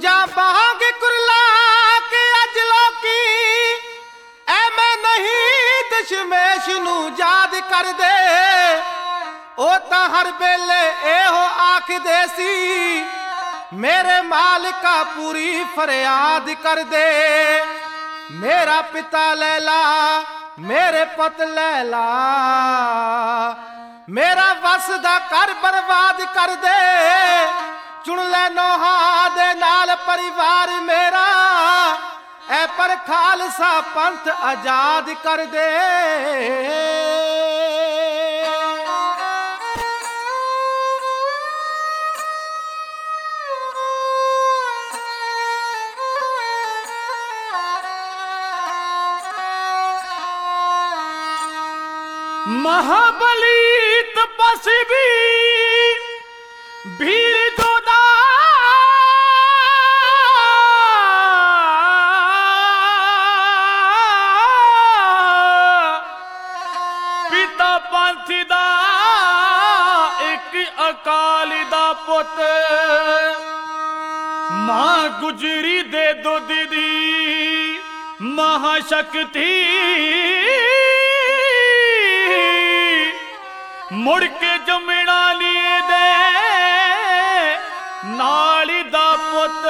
बाग कुरला के अज लोकी एवें नहीं दशमेश नू याद कर दे। ओ तां हर वेले एहो आखदे सी मेरे मालिका पूरी फरियाद कर दे। मेरा पिता लैला मेरे पुत लैला मेरा वस दा कर बर्बाद कर दे। चुन ले नोहा दे नाल परिवार मेरा ऐ पर खालसा पंथ आजाद कर दे। महाबली तपस्वी भीर जोदा पिता पंथी दा एक अकाली दा पुत मां गुजरी दे दुध दी महाशक्ति मुड़ के जमना लिए दे नाली दा पुत।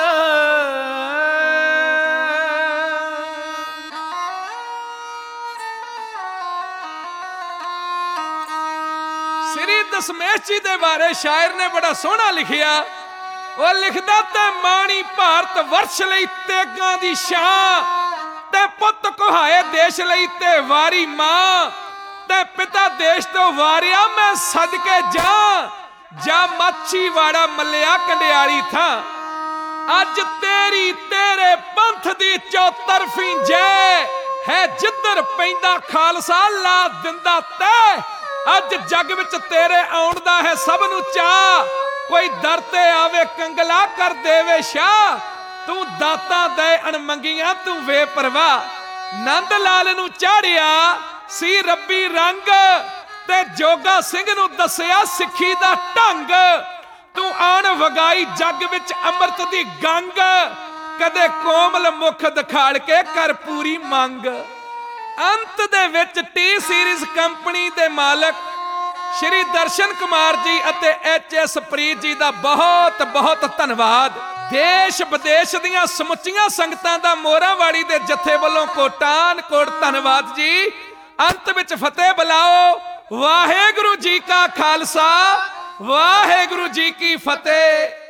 श्री दशमेश जी दे बारे शायर ने बड़ा सोहना लिखिया। वो लिखदा ते माणी भारत वर्ष लई तेगां दी शां ते पुत कुहाए देश लई ते वारी मां ते पिता देश तो वारिया मैं सदके जा मच्छी वाड़ा मलिया कंडियाली था। अज तेरी तेरे पंथ दी चौतरफी जय है जिधर पैंदा खालसा ला दिंदा तै। अज जग विच तेरे आउण दा है सब नू चाह कोई दर ते आवे कंगला कर देवे शाह। तू दाता दे अणमंगियां तू वे परवाह नंद लाल नू चाड़िया सी रब्बी रंग ते जोगा सिंह नू दसिया सिक्खी दा ढंग। तू आण वगाई जग विच अमृत दी गंग कदे कोमल मुख दिखाड़ के कर पूरी मंग। अंत दे विच टी सीरीज कंपनी दे मालक श्री दर्शन कुमार जी अते एच.एस. प्रीत जी दा बहुत बहुत धन्नवाद। देश विदेश दीआं समुचियां संगतां दा मोरावाड़ी दे जथे वल्लों कोटान कोट धन्नवाद जी। अंत विच फतेह बुलाओ। वाहेगुरु जी का खालसा वाहेगुरु जी की फतेह।